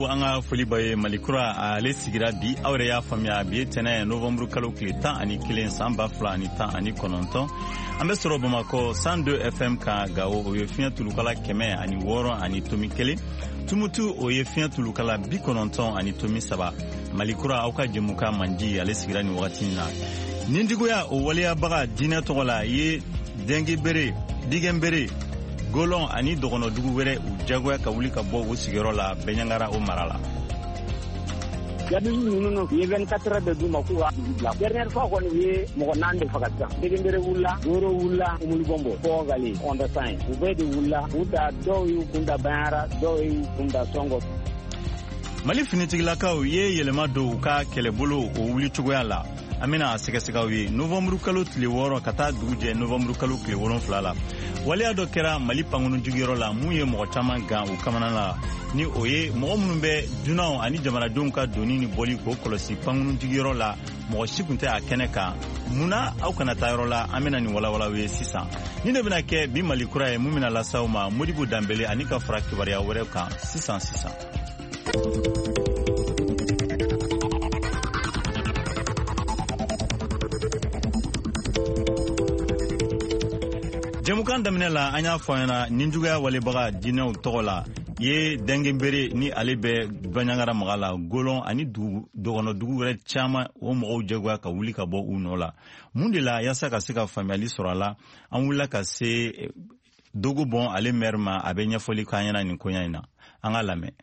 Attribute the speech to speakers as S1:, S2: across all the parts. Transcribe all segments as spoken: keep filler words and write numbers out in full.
S1: Anga Folibaye Malikura ale sigira bi awre ya famia bi tene novembre kalo klita ani kilen samba fla ani ta ani kononton ambe soro Bamako cent deux F M ka gawo o yefia tulukala keme ani woro ani tomi kele tumutu o yefia tulukala bi kononton ani tomi saba Malikura auka jemuka mandi ale sigira ni wakati na nindigo ya o waliya baga dina togola ye dengi bere digembere Golon ani dogono dugu were u jagoya ka wuli ka bɔ u sigiyɔrɔ la Bɛɲangara o mara la.
S2: Yabi ninnu ye vingt-quatre heures de duma ku wa la dernière fois kɔni ye mɔgɔ naani de faga sisan Degenbere wulila Goro wulila Umulibombo fɔ Gali Ondasan u bɛɛ de wulila u da dɔw y'u kunda Bɛɲangara dɔw y'u kunda Sɔngɔ.
S1: Mali finitigilakaw ye yɛlɛma don u ka kɛlɛbolo o wuli cogoya la. Amina sɛgɛsɛgɛw ye novembre kalo tile wɔɔrɔ ka taa dugu jɛ novembre kalo tile wolonfila la. Waleya dɔ kɛra Mali pankɔnɔ juguyɔrɔ la mun ye mɔgɔ caman gan u kamana la ni o ye mɔgɔ minnu bɛ dunanw ani jamanadenw ka doni ni bɔli k'o kɔlɔsi pankɔnɔ juguyɔrɔ la mɔgɔ si tun tɛ a kɛnɛ kan munna aw kana taa yɔrɔ la an bɛna nin walawalaw ye sisan ni ne bɛna kɛ bi Mali kura ye mun bɛna lasaw ma Modibo Danbele ani ka fara kibaruya wɛrɛw kan sisan sisan. Jemukan daminɛ la an y'a fɔ ɲɛna ninjuguya walebaga dinɛw tɔgɔ la ye Dengenbere ni ale bɛ Bɛɲangara maga la Golon ani dɔgɔnɔ dugu wɛrɛ caman o mɔgɔw jagoya ka wuli ka bɔ u nɔ la mun de la yaasa ka se ka faamuyali sɔrɔ a la an wulila ka se Dogo Bɔn ale maire ma a bɛ ɲɛfɔli k'an ɲɛna nin koɲa in na an ka lamɛn.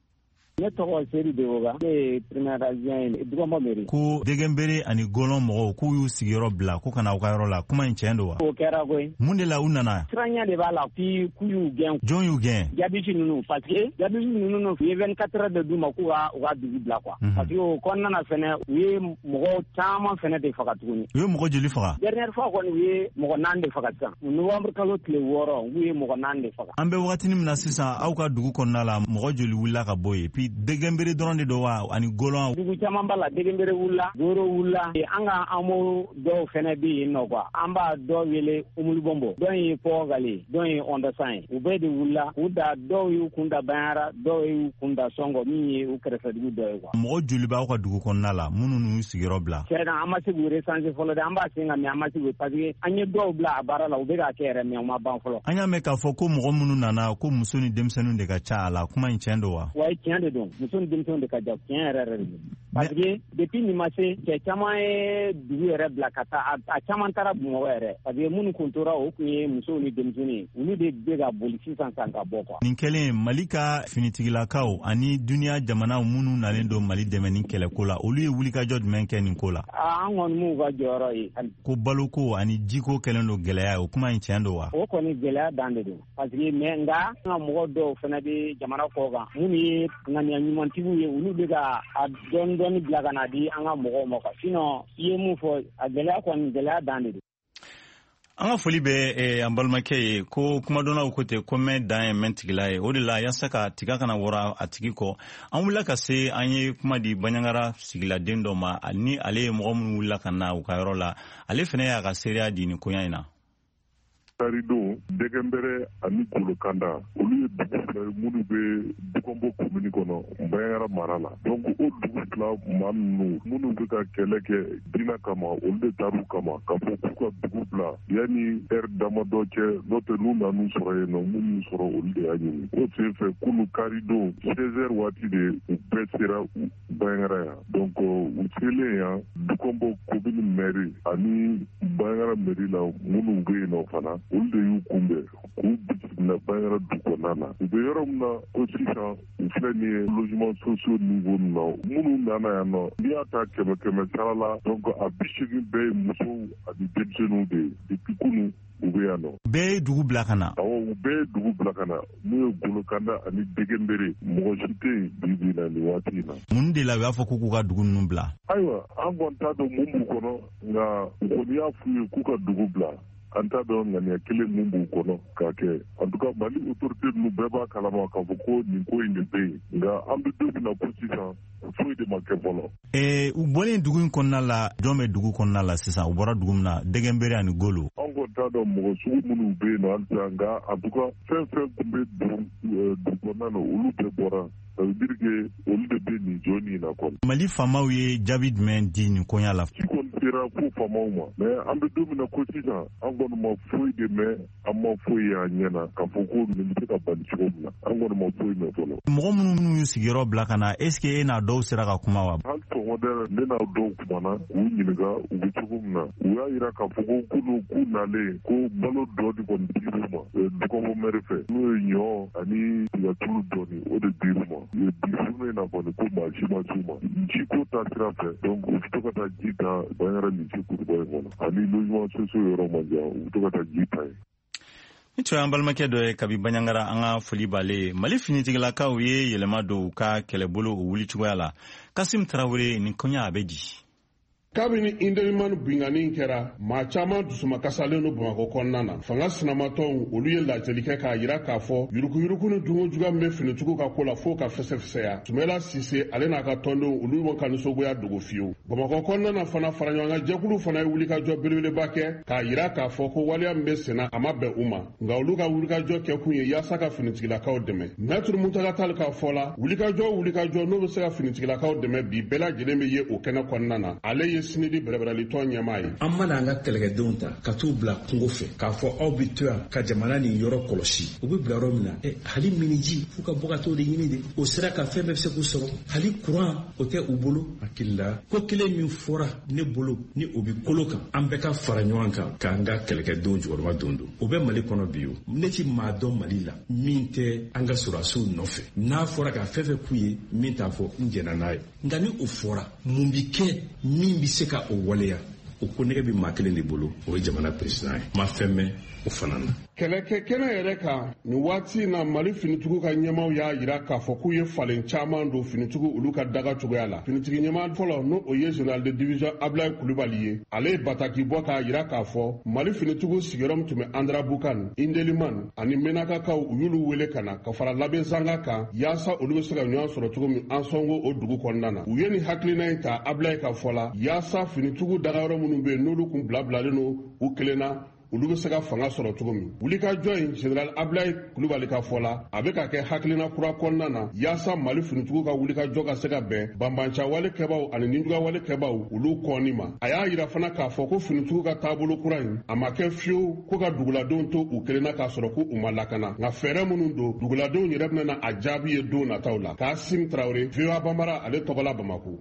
S2: Ne tɔgɔ Seri Dewoga ne ye premier adjoint Dugomɔ mairie
S1: ko Degenbere ani Golon mɔgɔw k'u y'u sigiyɔrɔ bila ko kana u ka yɔrɔ la kuma in tiɲɛ don wa?
S2: O kɛra koyi.
S1: Mun de la u nana?
S2: Siranya de b'a la puis k'u y'u gɛn.
S1: Jɔn y'u gɛn?
S2: Jabisi ninnu parce que jabisi ninnu u ye vingt-quatre heures de d'u ma k'u ka u ka dugu bila quoi. Parce que o kɔnɔna na fɛnɛ u ye mɔgɔ caman fɛnɛ de faga tuguni.
S1: U ye mɔgɔ joli faga?
S2: Dernière fois kɔni u ye mɔgɔ naani de faga sisan novembre kalo tile wɔɔrɔ u ye mɔgɔ naani de faga.
S1: An bɛ wagatini min na sisan aw ka dugu kɔnɔna la mɔgɔ joli wulila ka bɔ yen puis Degenbere dɔrɔn de don wa ani Golon?
S2: Dugu caman b'a la Degenbere wulila Goro wulila an ka amour dɔw fɛnɛ bɛ yen nɔ quoi an b'a dɔw wele Umulibombo dɔw ye Pɔ Gali dɔw ye Ondasan u bɛɛ de wulila u da dɔw y'u kunda Bɛɲangara dɔw y'u kunda Sɔngɔ min ye u kɛrɛfɛ dugu dɔ ye quoi.
S1: Mɔgɔ joli b'aw ka dugu kɔnɔna la minnu n'u sigiyɔrɔ bila?
S2: Tiɲɛna an ma se k'u recenser fɔlɔ dɛ an b'a sen ka mɛ an ma se k'u parce que an ye dɔw bila a baara la u bɛ k'a kɛ yɛrɛ mɛ u ma ban fɔlɔ.
S1: An y'a mɛn k'a fɔ ko mɔgɔ minnu nana ko muso ni denmisɛnninw de ka ca a la kuma in tiɲɛ don wa?
S2: Wa tiɲɛ de don muso ni denmisɛnninw de ka ca tiɲɛ yɛrɛ yɛrɛ de don. Parce que depuis nin ma se cɛ caman ye dugu yɛrɛ bila ka taa a caman taara Bamakɔ yɛrɛ parce que minnu kun tora o kun ye musow ni denmisɛnninw olu de bɛ ka boli sisan san ka bɔ quoi. Nin
S1: kɛlen Mali ka finitigilakaw ani duniya jamanaw minnu nalen don Mali dɛmɛ ni kɛlɛko la olu ye wulikajɔ jumɛn kɛ nin ko la?
S2: An kɔni m'u ka jɔyɔrɔ ye.
S1: Ko baloko ani jiko kɛlen don gɛlɛya o kuma in tiɲɛ don wa?
S2: O kɔni gɛlɛya dan de don parce que mais nka an ka mɔgɔ dɔw fana bɛ jamana kɔ kan minnu ye ŋaniya ɲumantigiw ye olu bɛ ka a dɔɔni dɔɔni bila ka na di an ka mɔgɔw ma quoi sinon i ye mun fɔ a gɛlɛya kɔni gɛlɛya dan de don.
S1: An ka foli bɛ an balimakɛ ye ko kumadɔnnaw ko ten ko mɛn dan ye mɛn tigila ye o de la yaasa ka tiga kana wɔrɔ a tigi kɔ an wulila ka se an ye kuma di Bɛɲangara sigiladen dɔ ma ni ale ye mɔgɔ minnu wulila ka na u ka yɔrɔ la ale fana y'a ka seereya di nin koɲa in na.
S3: Taridon Degenbere ani Kolokanda olu ye dugu fila minnu bɛ Dugombo commune kɔnɔ Bɛɲangara mara la donc o dugu fila maa ninnu minnu bɛ ka kɛlɛ kɛ diinɛ kama olu de taar'u kama k'a fɔ k'u ka dugu bila yanni heure damadɔ cɛ n'o tɛ n'u nan'u sɔrɔ yen nɔ minnu sɔrɔ olu de y'a ɲini o sen fɛ kunu karidon seize heures waati de u bɛɛ sera Bɛɲangara yan donc u selen yan Dugombo commune mairie ani Bɛɲangara mairie la minnu bɛ yen nɔ fana olu de y'u kunbɛn k'u bisimila Bɛɲangara du kɔnɔna na u bɛ yɔrɔ min na ko sisan u filɛ nin ye logement sociaux niveau min na minnu nana yan nɔ n'i y'a ta kɛmɛ kɛmɛ sara la donc a bi seegin bɛɛ ye musow ani denmisɛnninw de ye depuis kunu u bɛ yan nɔ. Bɛɛ
S1: ye dugu bila ka na.
S3: Awɔ u bɛɛ ye dugu bila ka na n'u ye Golokanda ani Degenbere mɔgɔ si tɛ yen bi bi na nin waati in na.
S1: Mun de la u y'a fɔ k'u k'u ka dugu ninnu bila?
S3: Ayiwa an kɔni t'a dɔn mun b'u kɔnɔ nka u kɔni y'a f'u ye k'u ka dugu bila. An t'a dɔn ŋaniya kelen mun b'u kɔnɔ k'a kɛ en tout cas Mali autorité ninnu bɛɛ b'a kalama k'a fɔ ko nin ko in de bɛ yen nka an bɛ don min na ko sisan foyi de ma kɛ fɔlɔ.
S1: Ee u bɔlen dugu in kɔnɔna la jɔn bɛ dugu kɔnɔna la sisan u bɔra dugu min na Degenbere ani Golo.
S3: An kɔni t'a dɔn mɔgɔ sugu minnu bɛ yen nɔ halisa nka en tout cas fɛn fɛn tun bɛ dugu kɔnɔna na olu bɛɛ bɔra ça veut dire que olu de bɛ nin jɔ nin na kɔni.
S1: Mali faamaw ye jaabi jumɛn di nin koɲa la?
S3: ci kɔni sera fo faamaw ma mais an bɛ don min na ko sisan an kɔni ma foyi de mɛn an ma foyi ye an ɲɛna k'a fɔ ko nin bɛ se ka bali cogo min na an kɔni ma foyi mɛn fɔlɔ.
S1: Mɔgɔ minnu y'u sigiyɔrɔ bila ka na est ce que e n'a dɔw sera ka kuma wa?
S3: hali tɔgɔdɛ ne n'a dɔw kumana k'u ɲininka u bɛ cogo min na u y'a yira k'a fɔ ko kunu k'u nalen ko balo dɔ de kɔni dir'u ma dukɔnɔ mɛri fɛ n'o ye ɲɔ ani tigatulu dɔɔni o de dir'u ma bi funu in na kɔni ko maa si ma s'u ma ji ko ta sira fɛ donc u bɛ to ka taa ji ta banyara nin ci kuruba in kɔnɔ ani logement sociaux yɔrɔ man jan u bɛ to ka taa ji ta yen.
S1: Ni tun y'an balimakɛ dɔ ye kabi Baɲangara an ka foli b'ale. Mali finitigilakaw ye yɛlɛma don u ka kɛlɛbolo o wuli cogoya la. Kasim Tarawele nin kɔɲa a bɛ di.
S4: Kabini Indelimani binganin kɛra maa caman dusuma kasalen no Bamakɔ kɔnɔna na. Fanga sinamatɔw olu ye lajɛli kɛ k'a yira k'a fɔ yurukuyuruku ni dungo juguya min bɛ finitigiw ka ko la fo ka fɛsɛfɛsɛya. Sumela Sise ale n'a ka tɔndenw olu ma ka nisɔngoya dogo fiyewu. Bamakɔ kɔnɔna na fana fara ɲɔgɔn kan jɛkulu fana ye wulikajɔ belebeleba kɛ k'a yira k'a fɔ ko waleya min bɛ senna a ma bɛn u ma. Nka olu ka wulikajɔ kɛ kun ye yaasa ka finitigilakaw dɛmɛ. Maître Muntaka Tall k'a fɔ la wulikajɔ wulikajɔ n'o bɛ se ka finitigilakaw dɛmɛ bi bɛɛ lajɛlen bɛ ye o kɛnɛ kɔnɔna na. Ale ye sinidi bɛrɛbɛrɛlitɔ ɲɛmaa ye. An mana an ka kɛlɛkɛdenw ta ka t'u bila kungo fɛ k'a fɔ aw bɛ to yan ka jamana nin yɔrɔ kɔlɔsi u bɛ bila yɔrɔ min na ɛ hali miniji f'u ka bɔ ka t'o de ɲini de o sera ka fɛn bɛɛ bɛ se k'u sɔrɔ hali kuran o tɛ u bolo hakili la ko kelen min fɔra ne bolo ni o bɛ kolo kan an bɛɛ ka fara ɲɔgɔn kan k'an ka kɛlɛkɛdenw jɔyɔrɔma don don o bɛ Mali kɔnɔ bi o ne ti maa dɔn Mali la min tɛ an ka sɔrɔdasiw nɔfɛ n'a fɔra ka fɛn fɛn k'u ye min t'a fɔ n jɛnna n'a ye nka ni o fɔra mun bi kɛ min bi se ka o waleya o ko nege bi maa kelen de bolo o ye jamana président ye ma fɛn mɛn o fana na. Kɛlɛkɛ kɛnɛ yɛrɛ kan nin waati in na Mali finitigiw ka ɲɛmaw y'a yira k'a fɔ k'u ye falen caman don finitigiw olu ka daga cogoya la. Finitigi ɲɛma fɔlɔ n'o o ye général de division Ablaye Kulibali ye ale ye bataki bɔ k'a yira k'a fɔ Mali finitigiw sigiyɔrɔ tun bɛ Andra Bukan, Indelimani ani Menakakaw u y'olu wele ka na ka fara labɛn zanga kan yaasa olu bɛ se ka ɲɔgɔn sɔrɔ cogo min an sɔngo o dugu kɔnɔna na. U ye nin hakilina in ta Ablaye ka fɔ la yaasa finitigiw dagayɔrɔ minnu bɛ yen n'olu kun bilabilalen don u kelen na olu bɛ se ka fanga sɔrɔ cogo min. Wulikajɔ in général Ablaye Kulibali ka fɔ la a bɛ ka kɛ hakilina kura kɔnɔna na yaasa Mali finitigiw ka wulikajɔ ka se ka bɛn banbanca wale kɛbaw ani ninjuguya wale kɛbaw olu kɔni ma. A y'a yira fana k'a fɔ ko finitigiw ka taabolo kura in a ma kɛ fiyewu ko ka duguladenw to u kelen na k'a sɔrɔ ko u ma lakana nka fɛɛrɛ minnu don duguladenw yɛrɛ bɛna na a jaabi ye don nataw la. Kasim Tarawele V O A Banbara ale tɔgɔ la Bamako.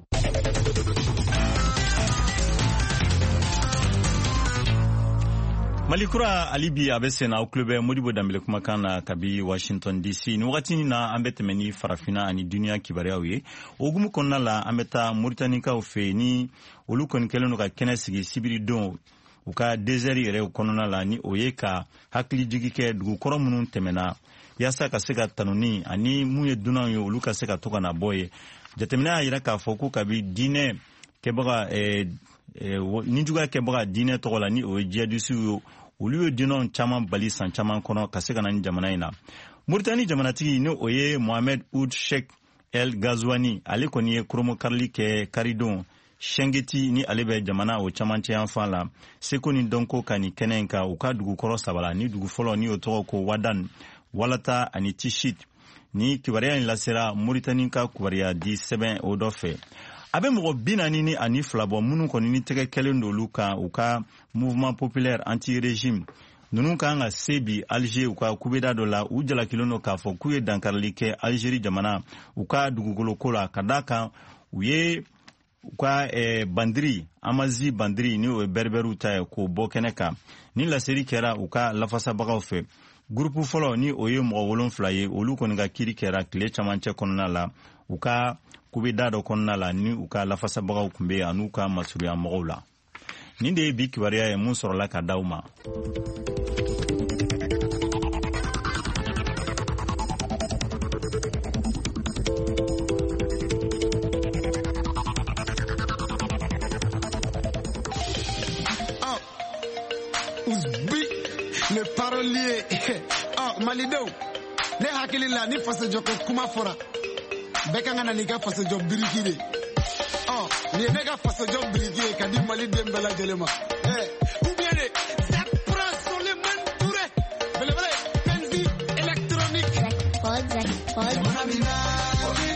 S1: Mali kura alibi a bɛ senna aw tulo bɛ Modibo Dambele kumakan na kabi Washington D C. Ni wagati in na an bɛ tɛmɛ ni farafina ani duniya kibaruyaw ye. O hukumu kɔnɔna la an bɛ taa Mauritaniikaw fɛ ni olu kɔni kɛlen don ka kɛnɛ sigi sibiridon u ka désert yɛrɛ kɔnɔna la ni o ye ka hakilijigi kɛ dugukɔrɔ minnu tɛmɛna yaasa ka se ka tanuni ani mun ye dunanw ye olu ka se ka to ka na bɔ ye. Jateminɛ y'a yira k'a fɔ ko kabi diinɛ kɛbaga ɛɛ ni juguya kɛbaga diinɛ tɔgɔ la ni o ye jihadisiw ye olu ye diinɛw caman bali san caman kɔnɔ ka se ka na ni jamana in na. Mauritanie jamanatigi ni o ye Mohamed Ould Cheikh El Ghazouani ale kɔni ye koromo karili kɛ karidon Shengeti ni ale bɛ jamana o camancɛ yan fan la seko ni dɔnko ka ni kɛnɛ in kan u ka dugukɔrɔ saba la ni dugu fɔlɔ ni o tɔgɔ ko Wadan, Walata ani Tishit. Ni kibaruya in lasera Mauritanie ka kibaruya di sɛbɛn o dɔ fɛ. A bɛ mɔgɔ bi naani ni ani fila bɔ minnu kɔni ni tɛgɛ kɛlen d'olu kan u ka mouvement populaire anti-régime ninnu kan ka se bi Alger u ka kubeda dɔ la u jalakilen don k'a fɔ k'u ye dankarili kɛ Algérie jamana u ka dugukoloko la ka d'a kan u ye u ka eh, bandiri Amazi bandiri ni o ye berberiw ta ye k'o bɔ kɛnɛ kan ni laseri kɛra u ka lafasabagaw fɛ. Gurupu fɔlɔ ni o ye mɔgɔ wolonfila ye olu kɔni ka kiiri kɛra tile camancɛ kɔnɔna la u ka kubeda dɔ kɔnɔna la ni u ka lafasabagaw tun bɛ yen an'u ka masuruya mɔgɔw la. Nin de ye bi kibaruya ye mun sɔrɔla ka d'aw ma.
S5: Le parolier oh Malido ne hakili la ni fase joko kuma fora beka ngana ni ka fase job biriki de oh ni ne ka fase job biriki ka di Mali Dembela jelema eh ou bien de ça prend sur les mains touré bele bele penzi électronique pause pause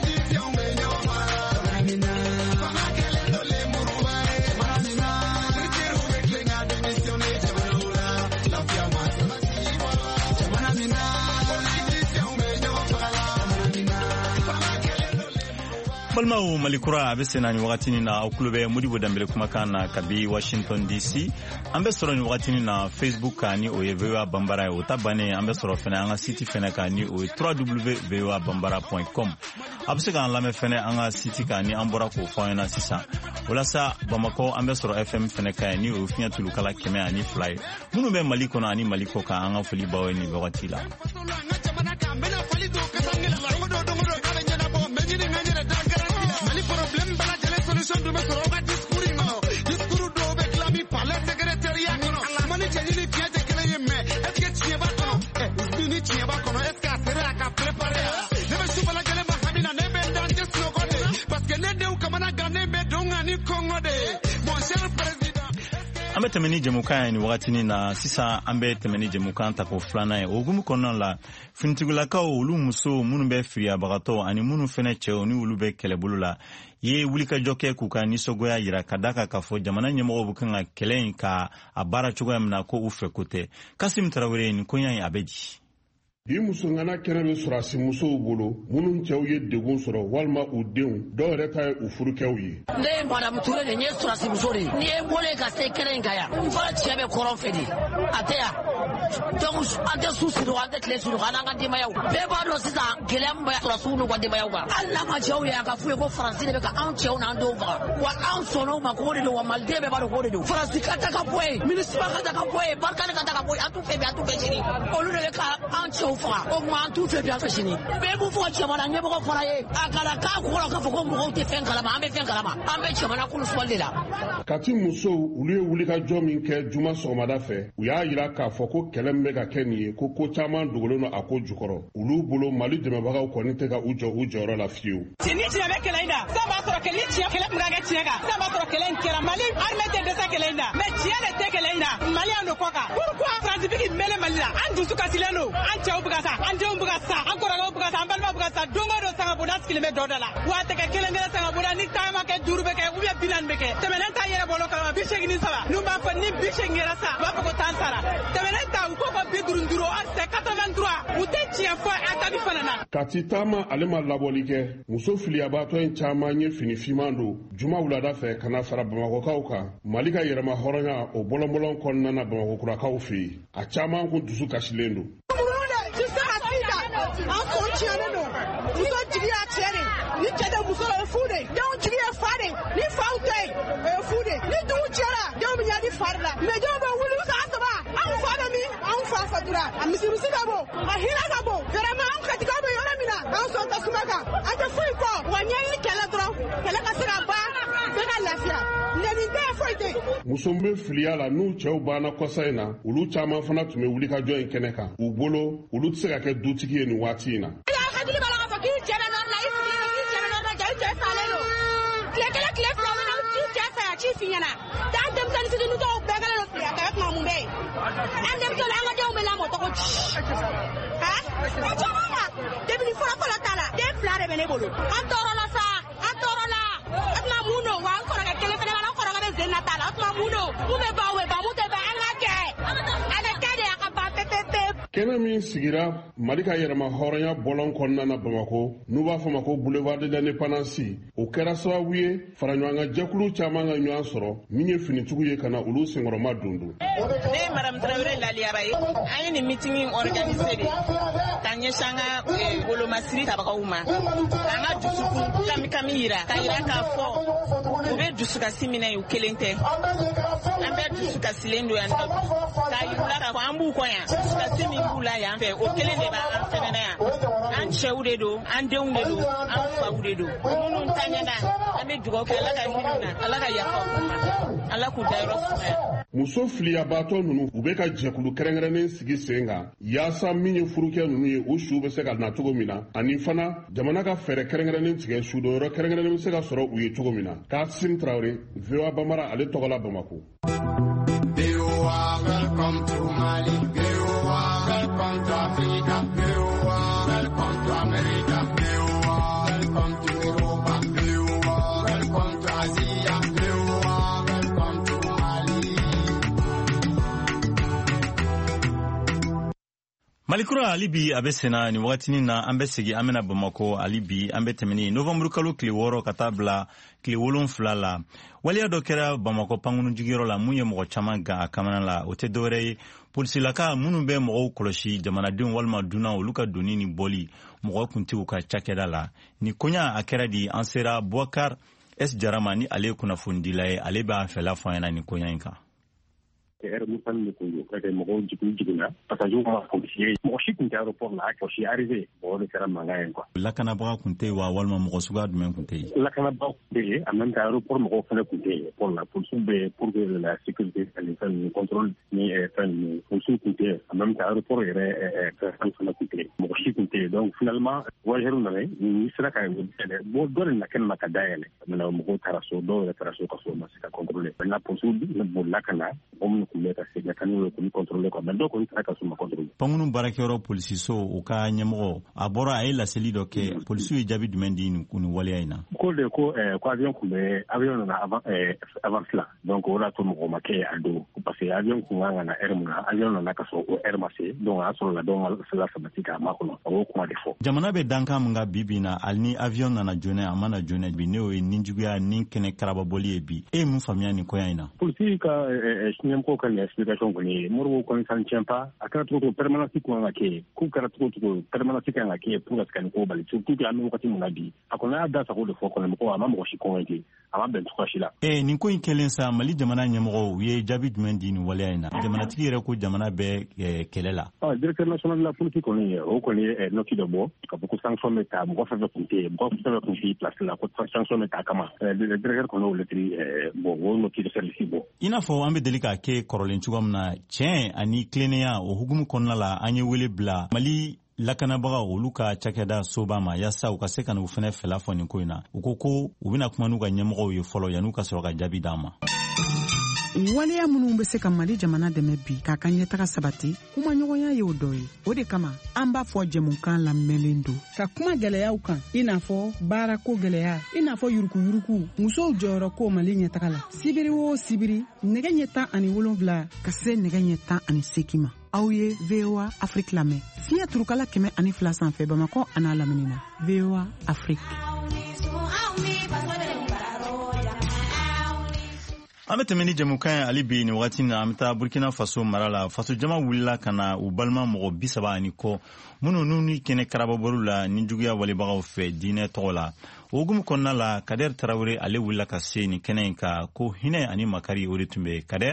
S1: balmaw malikura abe senani wakatini na okulube mudibo dambele kumakana kabi Washington D C ambe soro ni wakatini na Facebook kani oyevewa bambara ya utabane ambe soro fena anga siti fena kani o w w w point vewa bambara point com abse kan lame fena anga siti kani ambora ko fona sisa ulasa bamako ambe soro F M fena kani o finya tulukala keme ani fly munu be maliko na ani maliko ka anga fuli bawe ni wakatila ambe temeni jemuka ni wakati na sisa ambe temeni jemuka tako flana e ogumu kono la fintigula ka olu muso munu be fria bagato ani munu fene che oni ulu be kelebulula ye wulika joke kuka ni sogoya yira kadaka kafo jamana nyemo bukanga kelen ka abara chugo mna ko ufe kote Kasim Traoré ni konya abeji
S4: Bi muso ngana kɛnɛ bɛ sɔrɔ muso bolo minnu cɛw ye degun sɔrɔ walima u denw dɔw yɛrɛ ta ye u furukɛw ye.
S6: Ne ye madame Touré de ye sɔrɔsi muso de ni ye bɔlen ka se kɛnɛ in kan yan n fana cɛ bɛ kɔrɔn fɛ de a tɛ yan donc an tɛ su sunɔgɔ an tɛ tile sunɔgɔ an n'an ka denbayaw bɛɛ b'a dɔn sisan gɛlɛya min bɛ sɔrɔsiw n'u ka denbayaw kan hali n'an ka cɛw ye a ka f'u ye ko faransi de bɛ ka anw cɛw n'an denw faga wa anw sɔnn'o ma k'o de don wa maliden bɛɛ b'a dɔn k'o de don faransi ka ta ka bɔ yen minisima ka ta ka bɔ yen barikali ka ta ka bɔ yen an t'u fɛ bi an t'u fɛ sini olu de bɛ ka anw cɛw faga o tuma an t'u fɛ bi an fɛ sini bɛɛ b'u fɔ cɛmana ɲɛmɔgɔ fɔra ye a kana k'a kɔrɔ k'a fɔ ko mɔgɔw tɛ fɛn kalama an bɛ fɛn kalama an bɛ cɛmana kɔlɔsibali de la.
S4: Kati musow olu ye wulikajɔ min kɛ juma sɔgɔmada fɛ u y'a yira k'a fɔ ko kɛlɛ min bɛ ka kɛ nin ye ko ko caman dogolen don a ko jukɔrɔ olu bolo Mali dɛmɛbagaw kɔni tɛ ka u jɔ u jɔyɔrɔ la fiyewu.
S7: Ni tiɲɛ bɛ kɛlɛ in na san b'a sɔrɔ kɛlɛ tiɲɛ kɛlɛ min ka kɛ tiɲɛ kan san b'a sɔrɔ kɛlɛ in kɛra Mali armée tɛ dɛsɛ kɛlɛ in na mais tiɲɛ de tɛ kɛlɛ in na Maliyɛn do kɔ kan pourquoi France bɛ k'i mêlé Mali la an dusu kasilen don an cɛw bɛ ka sa an denw bɛ ka sa an kɔrɔkɛw bɛ ka sa an balimaw bɛ ka sa don o don sangabonda sigilen bɛ dɔ da la wa a tɛ kɛ kelen kelen sangabonda ni taama kɛ duuru bɛ kɛ ou bien bi naani bɛ kɛ tɛmɛnen ta yɛrɛ bolo kalama bi seegin ni saba n'u b'a fɔ ni bi seegin yɛrɛ sa u b'a fɔ ko tan sara tɛmɛnen ta u ko ko bi duuru duuru or c'est quatre-vingt-trois u tɛ tiɲɛ fɔ a tabi fana na.
S4: Kati taama ale ma labɔli kɛ muso filiyabaatɔ in caman ye fini fiman don juma wulada fɛ kana fara Bamakɔkaw kan Mali ka yɛrɛma hɔrɔnya o bɔlɔnbɔlɔn kɔnɔna na Bamakokurakaw fɛ yen a caman kun dusu kasilen don.
S8: An sɔn tiɲɛnen don muso jigi y'a cɛ de ni cɛ tɛ muso la o ye fu de denw jigi ye fa de ni faw tɛ yen o ye fu de ni dugu cɛra denw bɛ ɲa di fari la mais denw bɛ wuli san saba anw fa bɛ min anw fa fatura a misimisi ka bon a hinɛ ka bon vraiment anw katigaw bɛ yɔrɔ min na anw sɔn tasuma kan an tɛ foyi kɔ wa ɲɛɲini kɛlɛ dɔrɔn kɛlɛ ka se ka ban bɛɛ ka lafiya nɛni tɛ foyi tɛ.
S4: muso bɛ filiya la n'u cɛw banna kɔsa in na olu caman fana tun bɛ wulikajɔ in kɛnɛ kan u bolo olu tɛ se ka kɛ dutigi ye nin waati in na.
S8: ci fi ɲɛna dan denmisɛnnin fitinin dɔw bɛɛ kɛlen don filiya kɛlɛ tuma mun bɛ yen an denmisɛnnin an ka denw bɛ lamɔ cogo di han o cogo la depuis fɔlɔfɔlɔ ta la den fila de bɛ ne bolo an tɔɔrɔla sa an tɔɔrɔla o tuma mun don wa an kɔrɔkɛ kelen fana b'a la an kɔrɔkɛ bɛ sen na ta la o tuma mun don mun bɛ ban o bɛ ban mun tɛ ban an ka kɛ a bɛ kɛ de a ka ban pepepe.
S4: Kɛnɛ min sigira Mali ka yɛrɛma hɔrɔnya bɔlɔn kɔnɔna na Bamako n'u b'a fɔ ma ko boulevard de l'indépendance o kɛra sababu ye faraɲɔgɔnka jɛkulu caman ka ɲɔgɔn sɔrɔ min ye finitigiw ye ka na olu senkɔrɔma dundun.
S7: Ne ye Madame Traoré Laliyara ye an ye nin meeting organisé de ka ɲɛsin an ka bolomasiri tabagaw ma k'an ka dusukun kami kami yira ka yira k'a fɔ u bɛ dusukasi minɛ u kelen tɛ an bɛɛ dusukasilen don yan nɔ k'a yir'u la k'a fɔ an b'u kɔ yan dusukasi min b'u la yan fɛ o kelen de b'an fɛnɛ na yan an cɛw de don an denw de don an faw de don minnu taɲɛna an bɛ dugawu kɛ Ala ka hinɛ na Ala ka yafa u ma Ala k'u dayɔrɔ sumaya.
S4: Muso filiyabaatɔ ninnu u bɛ ka jɛkulu kɛrɛnkɛrɛnnen sigi sen kan yaasa min ye furukɛ ninnu ye o su bɛ se ka na cogo min na ani fana jamana ka fɛɛrɛ kɛrɛnkɛrɛnnen tigɛ sudonyɔrɔ kɛrɛnkɛrɛnnen bɛ se ka sɔrɔ u ye cogo min na. Kasim Traoré V O A Bambara ale tɔgɔ la Bamako.
S5: V O A welcome to Mali. V O A welcome to Africa. V O A welcome to America. V O A welcome to Europa. V O A welcome to Asia. V O A welcome to Mali.
S1: Malikura alibi abesena ni wakati na ambesigi amena Bamako alibi ambetemini November kalo kile woro katabla kile wolon flala wali adokera Bamako pangunu jigiro la munye mo chamanga akamana la otedore polisilaka munu be mo koloshi jamana din walma duna oluka donini boli mo kunti uka chakeda la ni konya akera di ansera Bouakar es jaramani ale kuna fundila ale ba fela fana ni konya inka
S9: er mutan ni ko ko de mo jigu jiguna parce que ma policier mo shi kun ta rapport la ko shi arrivé bo le kara manga en quoi
S1: la kana ba kunte wa walma mo suga du men kunte
S9: la kana ba de en même temps rapport mo fele kunte pour la pour soube pour que la sécurité sanitaire ni contrôle ni fan ni pour kunte en même temps rapport est est fele kunte mo shi kunte donc finalement wajeru na ni sera ka bo do na ken makadaele na mo taraso do la taraso ko so ma sika contrôler la pour soube mo la kana kumeta sega kanu ko contrôler ko mendo ko taka suma contrôler
S1: pangunu barakero police so o ka nyemo abora ay la selido ke police yi jabi dumendi ni kunu wali ayna
S9: ko de ko ko avion ko be avion na avant avant cela donc on a tout mo maké ado parce que avion ko nganga na ermuna avion na kaso o ermase donc aso la donc cela sabatika makono o ko ma defo
S1: jamana be danka mga bibina alni avion na jone amana jone bi ne o ninjuya ninkene karaba boli bi e mu famia ni ko ayna
S9: police ka nyem ko kan explication ko ni moro ko san champa akara to permanence ko ngake ku kara to to permanence ka ngake pour scan ko bali surtout que amu wakati munabi akona da sa ko de foko ne ko ama mo shi ko ngi ama ben to shila
S1: eh ni ko inkelen sa mali jamana nyemo ye jabi dumendi ni wala ina jamana tigire ko jamana be kelela
S9: ah directeur national de la politique ko ni o ko ni no ki do bo ka ko sanction meta mo fa fa kunte mo fa fa kunte place la ko sanction meta kama directeur ko no le tri bo wo no ki de service bo
S1: ina fo ambe delika ke korolen chugam na chen ani klenia o hugumu konna la anye wele bla mali lakana baga oluka chakeda sobama yasa ukaseka na ufene fela foni koina ukoko ubina kumanuga nyemgo ye follow yanuka soga jabi dama
S10: waleya minnu bɛ se ka Mali jamana dɛmɛ bi k'a ka ɲɛtaga sabati kuma ɲɔgɔnya ye o dɔ ye o de kama an b'a fɔ jɛmukan lamɛnlen don ka kuma gɛlɛyaw kan i n'a fɔ baarako gɛlɛya i n'a fɔ yurukuyuruku musow jɔyɔrɔ ko Mali ɲɛtaga la sibiri o sibiri nɛgɛ ɲɛ tan ani wolonwula ka se nɛgɛ ɲɛ tan ani seegin ma aw ye V O A Afrique lamɛn fiɲɛ turukala kɛmɛ ani fila sanfɛ Bamakɔ a n'a lamini na V O A Afrique.
S1: Ametemeni jamukan alibi ni wakati na amita Burkina Faso marala faso jama wulila kana ubalma mɔgɔ bisaba ani kɔ minnu nuni kɛnɛ karababoru la ni juguya walibagaw fɛ diinɛ tɔgɔ la o hukumu kɔnɔna la Kader Tarawele ale wulila ka se ni kɛnɛ in ka ko hinɛ ani makari o de tun bɛ Kader.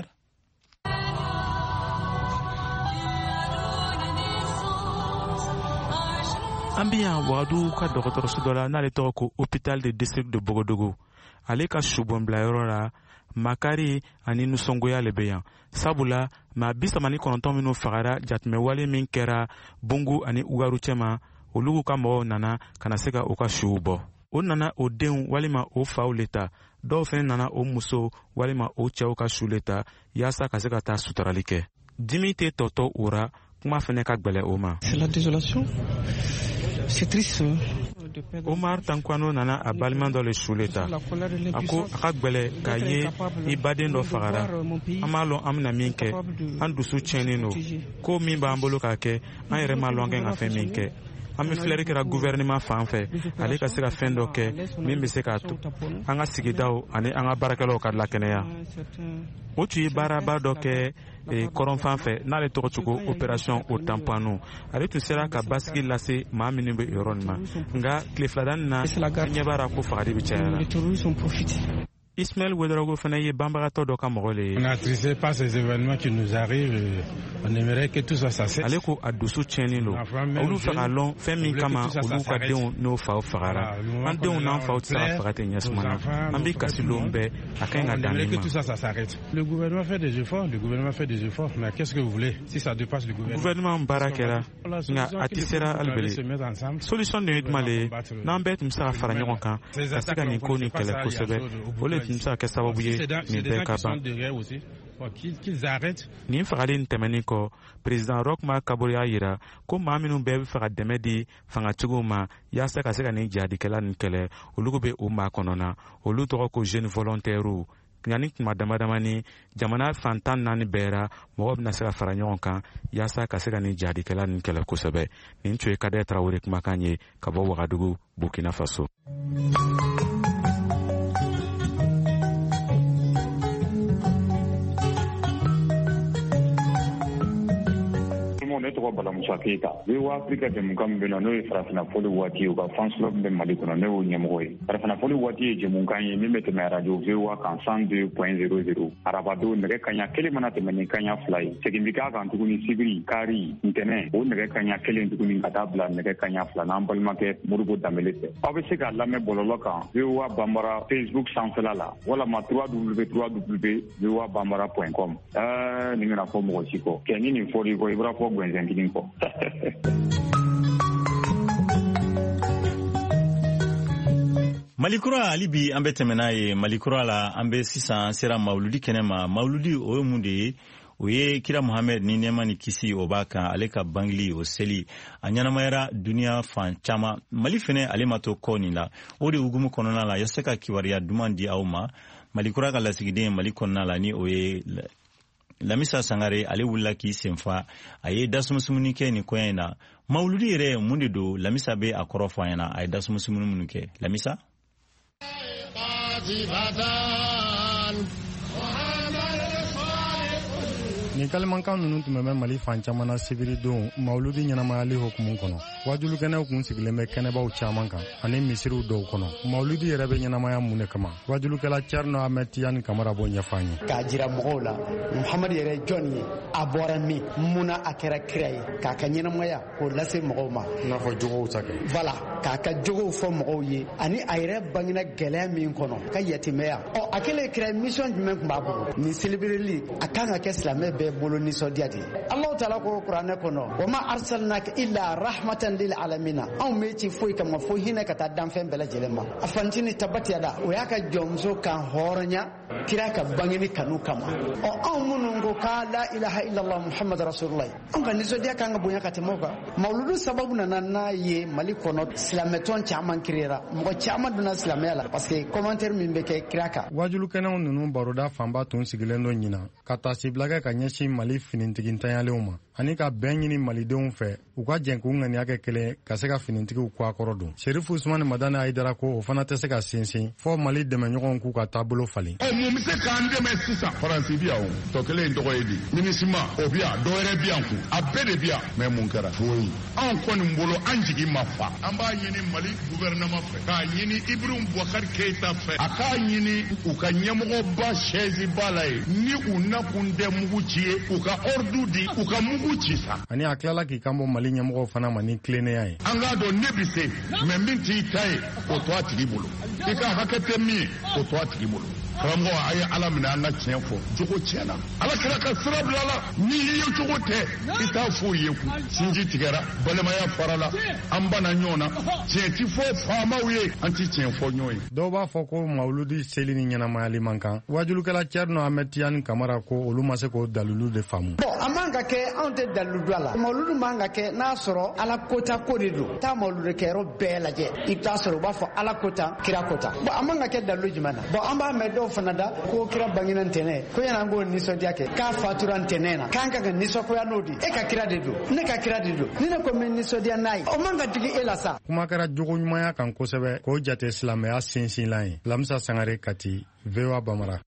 S11: An bɛ yan Wagadu ka dɔgɔtɔrɔso dɔ la n'ale tɔgɔ ko hôpital de district de Bogodogo ale ka subɔnbilayɔrɔ la makari ani nusɔngoya le bɛ yan sabula maa bi saba ni kɔnɔntɔn minnu fagara jatemɛwale min kɛra Bungu ani Ugaru cɛma olu ka mɔgɔw nana kana se ka o ka suw bɔ o nana o denw walima o faw le ta dɔw fɛnɛ nana o muso walima o cɛw ka su le ta yaasa ka se ka taa sutarali kɛ dimi tɛ tɔtɔ o ra kuma fɛnɛ ka gwɛlɛ o ma.
S12: C'est la désolation. C'est triste.
S11: Omar Tankwano nana a balima dɔ le su le ta a ko a ka gwɛlɛ k'a ye i baden dɔ fagara an m'a lɔn an bena min kɛ an dusu tiɲɛnen do ko min b'an bolo k'a kɛ an yɛrɛ m'a lɔn an kɛ ka fɛn min kɛ an bɛ filɛri kɛra gouvernement fan fɛ ale ka se ka fɛn dɔ kɛ min bɛ se k'a to an ka sigidaw ani an ka baarakɛlaw ka lakɛnɛya o tun ye baaraba dɔ kɛ kɔrɔn fan fɛ n'ale tɔgɔ cogo opération o tampano ale tun sera ka basigi lase maa minnu bɛ yɔrɔ nin ma nka tile filadanni na an ɲɛ b'a la ko fagali bɛ cayara. Ismaël Ouedraogo fana ye banbagatɔ dɔ ka mɔgɔ le ye.
S13: On est attristé par ces événements qui nous arrivent. On aimerait que tout ça cesse.
S11: Ale ko a dusu tiɲɛnen don. Olu fɛ ka lɔn fɛn min kama olu ka denw n'o faw fagara. An denw n'an faw tɛ se ka faga ten ɲɛsuma na. An bɛ kasi lon bɛɛ a ka ɲi ka dan nin ma.
S13: Le gouvernement fait des efforts, le gouvernement fait des efforts, mais qu'est-ce que vous voulez si ça dépasse le gouvernement?
S11: Gouvernement baara kɛra nka a tɛ sera hali bele. Solution de ye jumɛn le ye n'an bɛɛ tun bɛ se ka fara ɲɔgɔn kan ka se ka nin ko nin kɛlɛ kosɛbɛ o le tun bɛ se ka kɛ sababu ye nin bɛɛ ka ban. Nin fagali tɛmɛnen kɔ président Roch-Marc Kabore y'a yira ko maa minnu bɛɛ bɛ fɛ ka dɛmɛ di fangatigiw ma yaasa ka se ka nin jihadikɛla nin kɛlɛ olu bɛ o maa kɔnɔ na olu tɔgɔ ko jeunes volontaires yani kuma damadama ni jamana fantan naani bɛɛra mɔgɔ bɛna se ka fara ɲɔgɔn kan yaasa ka se ka nin jihadikɛla nin kɛlɛ kosɛbɛ. nin tun ye Kadɛ Tarawele kumakan ye ka bɔ Wagadugu, Burkina Faso.
S14: ne tɔgɔ Bala Musa Keyita. V O A Afrique jɛmukan min bɛ na n'o ye farafinafoli waati ye, u ka fans club bɛ Mali kɔnɔ, ne y'o ɲɛmɔgɔ ye. Farafinafoli waati ye jɛmukan ye min bɛ tɛmɛ radio V O A kan cent deux point zéro zéro. Arabadon nɛgɛ kaɲa kelen mana tɛmɛ ni kaɲa fila ye. Segin bi k'a kan tuguni sibiri, kari, ntɛnɛn, o nɛgɛ kaɲa kelen tuguni ka taa bila nɛgɛ kaɲa fila n'an balimakɛ Modibo Dembele fɛ. Aw bɛ se k'a lamɛn bɔlɔlɔ kan V O A Bambara Facebook sanfɛla la walama w w w point v o a bambara point com. Ɛɛ nin bɛna fɔ mɔgɔ si kɔ. Kɛ ni nin fɔr'i kɔ i b'a fɔ gwɛnsɛn kelen kɔ.
S1: Malikura ali bi an bɛ tɛmɛ n'a ye Malikura la an bɛ sisan sera Mawuludi kɛnɛ ma. Mawuludi o ye mun de ye? O ye Kira Muhamɛd ni nɛɛma ni kisi o b'a kan ale ka bangili o seli a ɲɛnamayara duniya fan caman. Mali fɛnɛ ale ma to kɔ nin la. O de hukumu kɔnɔna la yasa ka kibaruya duman di aw ma. Malikura ka lasigiden Mali kɔnɔna la ni o ye Lamisa Sangare ale wulila k'i senfa a ye dasumunsumuni kɛ nin koɲɛ in na. Mawuludi yɛrɛ mun de don? Lamisa bɛ a kɔrɔ fɔ an ɲɛna. A ye dasumunsumuni minnu kɛ. Lamisa?
S15: Ni kalimankan ninnu tun bɛ Mali fan caman na sibiri don Mawuludi ɲɛnamayali hukumu kɔnɔ. Wajulukɛnɛw kun sigilen bɛ kɛnɛbaw caman kan ani misiriw dɔw kɔnɔ. Mawuludi yɛrɛ bɛ ɲɛnamaya mun de kama? Wajulukɛla Thierno Ahmed Tidiane Kamara b'o ɲɛfɔ an ye.
S16: K'a jira mɔgɔw la Muhamadu yɛrɛ jɔn ye, a bɔra min, munna a kɛra kira ye, k'a ka ɲɛnamaya k'o lase mɔgɔw ma.
S15: I n'a fɔ jogow ta kɛ.
S16: Voilà, k'a ka jogow fɔ mɔgɔw ye ani a yɛrɛ bangena gɛlɛya min kɔnɔ ka yatimɛya. Ɔ a kɛlen kira mission jumɛn tun b'a bolo? Nin célébreli a kan ka kɛ silamɛ bɛɛ bolo nisɔndiya de. Allahu taala ko kuranɛ kɔnɔ wa ma arsalnaka illa rahmatan lil alamin. Anw bɛ ci foyi kama fo hinɛ ka taa danfɛn bɛɛ lajɛlen ma. A fantini tabatiyada o y'a ka jɔnmuso kan hɔrɔnya kira ka bangeni kanu kama. Ɔ anw minnu ko ka la ilaha illallah muhammad rasulullah anw ka nisɔndiya kan ka bonya ka tɛmɛ o kan. Mawuludu sababu nana n'a ye Mali kɔnɔ silamɛtɔn caman kirera, mɔgɔ caman donna silamɛya la parce que commentaire min bɛ kɛ kira kan.
S15: Wajulukɛnɛw ninnu baroda fanba tun sigilen don ɲina ka taa sibila kɛ ka ɲɛsin Mali finitigitanyalenw ma ani ka bɛn ɲini malidenw fɛ u ka jɛn k'u ŋaniya kɛ kelen ka se ka finitigiw kɔ a kɔrɔ don. Sherifu Usmani Madani Ayidara ko o fana tɛ se ka sinsin fɔ Mali dɛmɛɲɔgɔnw k'u ka taabolo falen.
S4: Ɔ mun bɛ se k'an dɛmɛ sisan? Faransi bi yan o, tɔ kelen in tɔgɔ ye di, minisima o bi yan, dɔwɛrɛ bi yan kun, a bɛɛ de bi yan. Mɛ mun kɛra? Foyi. Anw kɔni bolo an jigi ma fa. An b'a ɲini Mali gouvernement fɛ, k'a ɲini Ibrahim Boubacar Keita fɛ, a k'a ɲini u ka ɲɛmɔgɔba sɛzi ba la ye, ni u nakun tɛ mugu ci ye, u ka ordre di, u ka mugu ci sa.
S15: Ani a tilala k'i kan bɔ Mali ɲɛmɔgɔw fana ma ni tilennenya ye.
S4: An k'a dɔn ne bi se, mɛ min t'i ta ye, o to a tigi bolo. I ka hakɛ tɛ min ye, o to a tigi bolo. Karamɔgɔ a ye Ala minɛ an ka tiɲɛ fɔ, jogo tiɲɛna. Ala kɛra ka sira bila la, ni i ye jogo tɛ, i t'a fɔ i ye kun. Sinji tigɛra, balimaya farala, an banna ɲɔgɔn na, tiɲɛ ti fɔ faamaw ye, an ti tiɲɛ fɔ ɲɔgɔn ye.
S15: Dɔw b'a fɔ ko Mawuludi seli ni ɲɛnamayali man kan. Wajulukɛla Thierno Ahmed Tidiane Kamara ko olu ma se k'o dalilu de faamu.
S16: Bon a man ka kɛ anw tɛ dalilu don a la. Mawuludu man ka kɛ n'a sɔrɔ Ala kota ko de don. Taa Mawuludu kɛyɔrɔ bɛɛ lajɛ, i bɛ taa sɔrɔ u b'a fɔ Ala kota, kira kota. Bon a man ka kɛ dalilu jumɛn na? Bon an b'a mɛn dɔw fana da ko kira bangena ntɛnɛn, ko yan'an k'o nisɔndiya kɛ, k'a fatura ntɛnɛn na, k'an ka ka nisɔngoya n'o de. E ka kira de don, ne ka kira de don. Ni ne ko n bɛ nisɔndiya n'a ye, o man ka digi e la sa.
S15: Kuma kɛra jogo ɲumanya kan kosɛbɛ k'o jate silamɛya sinsinlan ye. Lamisa Sangare Kati, V O A Bamara.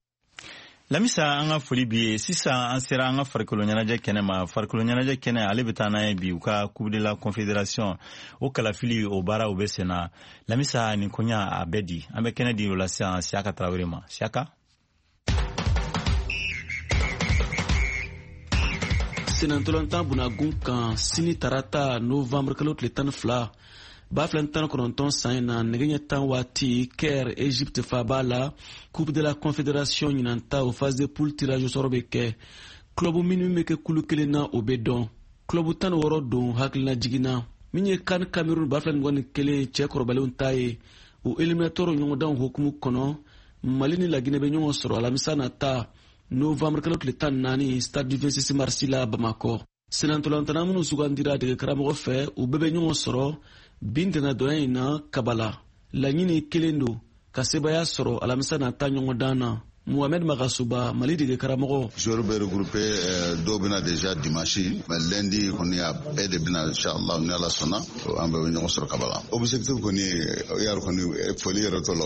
S1: Lamisa an ka foli bi ye sisan an sera an ka farikolo ɲɛnajɛ kɛnɛ ma. Farikolo ɲɛnajɛ kɛnɛ ale bɛ taa n'a ye bi u ka Coupe de la Confédération o kalafili o baara u bɛ sen na. Lamisa nin koɲa a bɛ di an bɛ kɛnɛ di o la sisan Siaka Tarawele ma. Siaka.
S17: Senatolanta bunagun kan sini tarata novembre kalo tile tan ni fila ba filɛ tan kɔnɔntɔn san in na nɛgɛ ɲɛ tan waati Caire Egypte faaba la Coupe de la Confédération ɲinanta o phase de poule tirage au sort bɛ kɛ club minnu bɛ kɛ kulu kelen na o bɛ dɔn club tan ni wɔɔrɔ don hakilina jiginna min ye CAN Cameroun ba filɛ ɲɔgɔn ni kelen cɛ kɔrɔbalenw ta ye o éliminatoire ɲɔgɔndan hukumu kɔnɔ Mali ni Laginɛ bɛ ɲɔgɔn sɔrɔ alamisa nata novembre kalo tile tan ni naani stade du vingt-six mars la Bamako. Senatolantana minnu sugandira dege karamɔgɔ fɛ u bɛɛ bɛ ɲɔgɔn sɔrɔ bi ntɛnɛdonya in na Kabala. Laɲini kelen don ka sebaya sɔrɔ alamisa nata ɲɔgɔndan na. Mohamed Magasuba, Mali de Karamoro.
S18: Je vais regrouper Dobina déjà dimanche, mais lundi, on y a aidé bien, Inch'Allah, on est à la Sona, on va venir sur Kabbalah. Objectif qu'on est, il y a reconnu, folie retolo.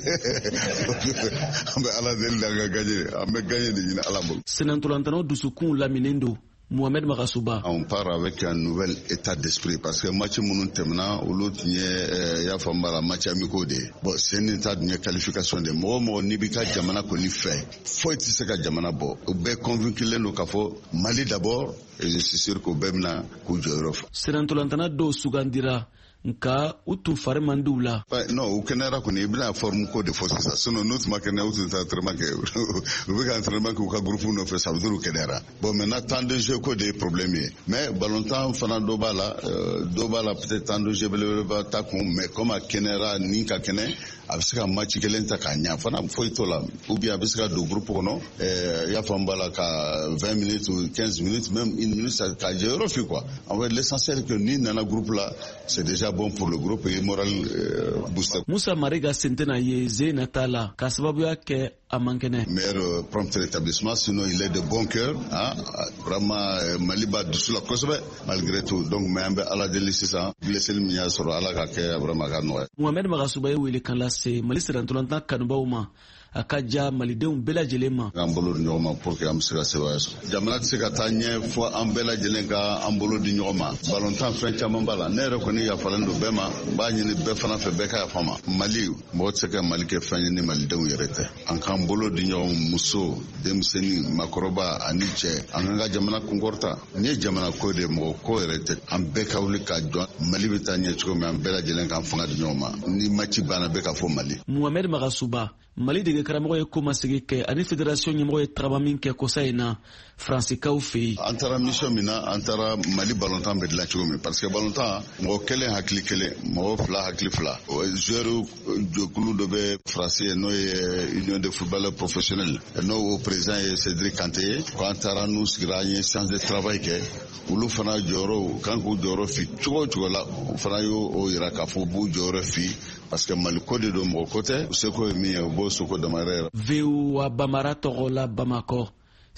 S18: On va à la délire gagner, on va gagner des alabos.
S17: Senantolantano Dusukun Laminendo. Mohamed Magasuba.
S18: On part avec un nouvel état d'esprit parce que match moun temna ou l'autre n'y ya fambara match amico de. Bon, c'est un état de qualification de mo mo nibika jamana ko ni fait. Faut être ce que jamana bo. Ou be convaincu le no kafo Mali d'abord et je suis sûr que bemna ku jorof.
S17: Senantolantana do sugandira. Nka utu fare mandula.
S18: Non, au Canada qu'on est bien forme code de force ça. Sinon notre makena utu entraînement que vous voyez entraînement que vous groupe nous fait ça veut dire au Canada. Bon maintenant tant de jeux que des problèmes. Mais balontan fana dobala dobala peut-être tant de jeux beleba takum mais comme à Canada ni ka kene abisika match kelen ta kanya fana foi tola ou bien abisika do groupe kono eh ya fambala ka vingt minutes ou quinze minutes même une minute ça ka jero fi quoi. En fait l'essentiel que ni dans le groupe là c'est déjà bon pour le groupe et moral euh, booster.
S17: Moussa Mariga Sentena Yeze Natala Kasababu yake amankene.
S18: Meilleur prompt rétablissement sinon il est de bon cœur hein vraiment Maliba dessous la cause malgré tout donc mais à la délice ça blessé le mia sur ala ka ke vraiment ka noy.
S17: Mohamed Magasuba wele kan la se Malisa Rantolanta Kanubauma akaja malidenw bɛɛ lajɛlen ma.
S18: An bolo di ɲɔgɔn ma pour que an bɛ se ka sɛbɛn sɔrɔ. Jamana tɛ se ka taa ɲɛ fo an bɛɛ lajɛlen ka an bolo di ɲɔgɔn ma. Balontan fɛn caman b'a la. Ne yɛrɛ kɔni yafalen don bɛɛ ma. N b'a ɲini bɛɛ fana fɛ bɛɛ ka yafa ma. Mali mɔgɔ tɛ se ka Mali kɛ fɛn ye ni malidenw yɛrɛ tɛ. An k'an bolo di ɲɔgɔn muso, denmisɛnnin, makɔrɔba ani cɛ. An k'an ka jamana kunkɔrɔta. Ni ye jamana ko de mɔgɔ ko yɛrɛ tɛ. An bɛɛ ka wuli ka jɔ. Mali bɛ taa ɲɛ cogo min an bɛɛ lajɛlen k'an fanga di ɲɔgɔn ma. Ni match banna bɛɛ ka fɔ Mali.
S17: Mohamed Magasuba Mali de karamɔgɔ ye komasegi kɛ ani fédération ɲɛmɔgɔ ye tagama min kɛ kosa in na Fransikaw fɛ yen.
S18: An taara mission min na an taara Mali balontan bɛ dilan cogo min parce que balontan mɔgɔ kelen hakili kelen mɔgɔ fila hakili fila joueur jɔkulu dɔ bɛ Faransi n'o ye Union de footballeurs professionnels n'o o président ye Cédric Kanté ye ko an taara n'u sigira an ye séance de travail kɛ olu fana jɔyɔrɔ kan k'u jɔyɔrɔ fi cogo o cogo la o fana y'o yira k'a fɔ b'u jɔyɔrɔ fi parce que Mali ko de don mɔgɔ ko tɛ seko ye min ye o b'o seko damayɛrɛ.
S17: V O A Bamara tɔgɔ la Bamako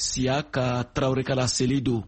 S17: Siaka Traoré Kala Selido.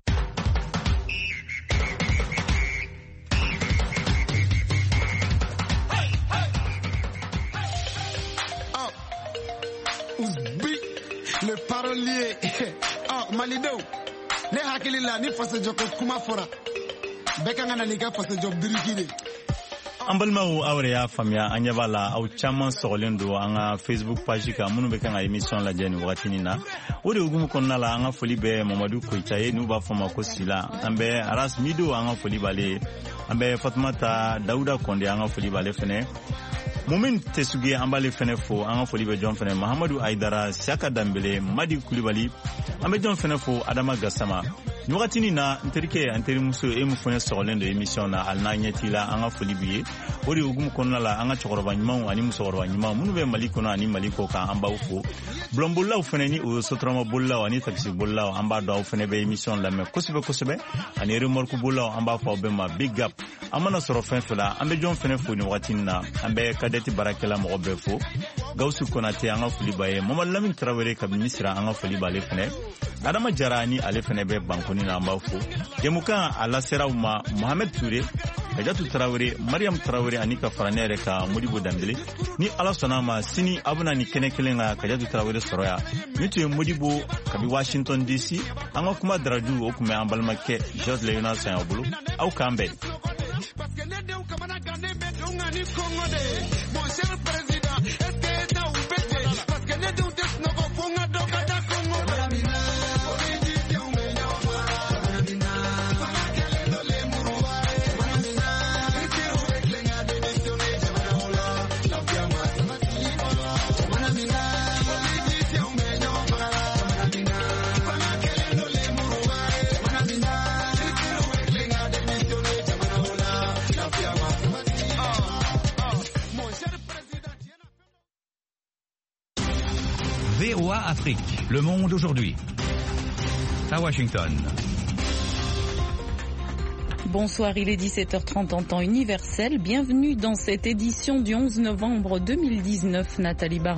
S5: Le parolier oh Malido ne hakili la ni fase joko kuma fora beka ngana ni ka fase job dirikide.
S1: An balimaw aw yɛrɛ y'a faamuya an ɲɛ b'a la aw caman sɔgɔlen don an ka Facebook page kan minnu bɛ kan ka émission lajɛ nin wagati na o de hukumu kɔnɔna la an ka foli bɛ Mamadu Koyita ye n'u b'a fɔ ma ko Sila an bɛ Aras Mido an ka foli b'ale ye an bɛ Fatumata Dawuda Kɔnde an ka foli b'ale fɛnɛ Mumin Tesuge an b'ale fɛnɛ fo an ka foli bɛ jɔn fɛnɛ Mahamadu Aidara Siaka Dambele Madi Kulibali an bɛ jɔn fɛnɛ fo Adama Gassama ni wagati nin na n terikɛ an terimuso e mu fɛnɛ sɔgɔlen don émission na hali n'a ɲɛ t'i la an ka foli b'i ye o de hukumu kɔnɔna la an ka cɛkɔrɔba ɲumanw ani musokɔrɔba ɲuman minnu bɛ Mali kɔnɔ ani Mali kɔ kan an b'aw fo bulonbolilaw fɛnɛ ni o sotarama bolilaw ani takisi bolilaw an b'a dɔn aw fɛnɛ bɛ émission lamɛn kosɛbɛ kosɛbɛ ani remorque bolilaw an b'a fɔ aw bɛɛ ma big up an mana sɔrɔ fɛn fɛn la an bɛ jɔn fɛnɛ fo ni wagati nin na an bɛ kadɛti baarakɛla mɔgɔ bɛɛ fo Gawusu Konate an ka foli b'a ye Mamadu Lamini Tarawele kabini Misira an ka foli b'ale fɛnɛ Adama Jara ni ale fɛnɛ bɛ bankoni na an b'aw fo jɛmukan a laseraw ma Mohamed Touré Kajatu Tarawele Mariam Tarawele ani ka fara ne yɛrɛ ka Modibo Dambele ni Ala sɔnna ma sini a bɛna ni kɛnɛ kelen ka Kajatu Tarawele sɔrɔ yan ni tun ye Modibo kabi Washington D C an ka kuma daraju o tun bɛ an balimakɛ George Léonard Sanyɛ bolo aw k'an bɛn.
S19: V O A Afrique, le monde aujourd'hui. À Washington.
S20: Bonsoir, il est dix-sept heures trente en temps universel. Bienvenue dans cette édition du onze novembre deux mille dix-neuf. Nathalie Bar